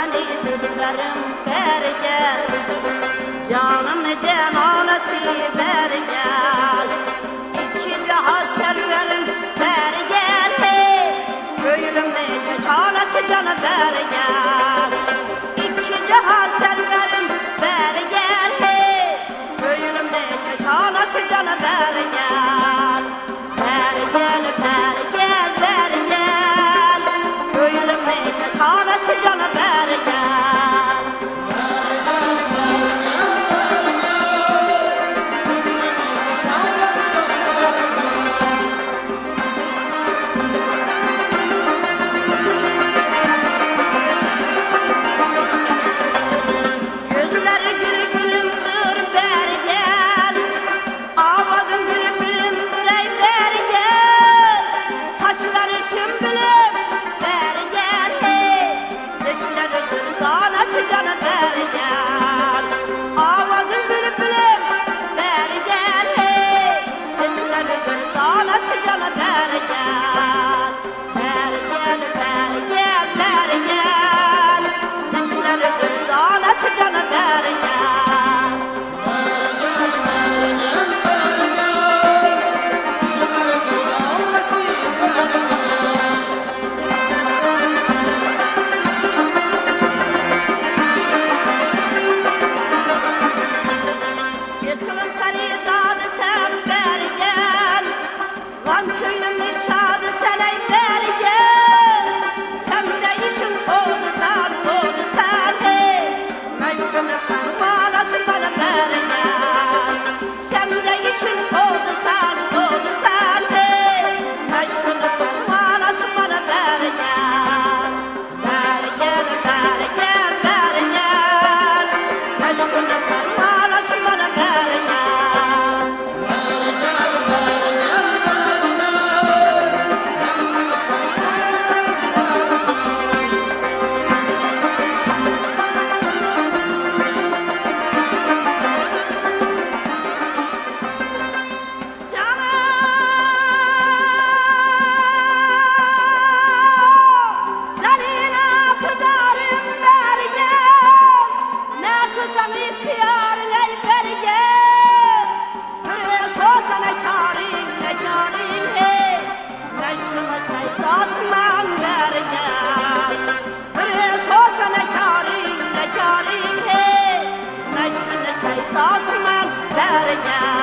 seni dilberim beri gel. Canım cenanesi beri gel. İki cihan serverim beri gel. Köyümde geçalesi canı beri gel. İki cihan serverim beri gel. Köyümde geçalesi canı beri gel. Beri gel, beri gel, beri gel. Köyümde geçalesi canı beri gel. Osman,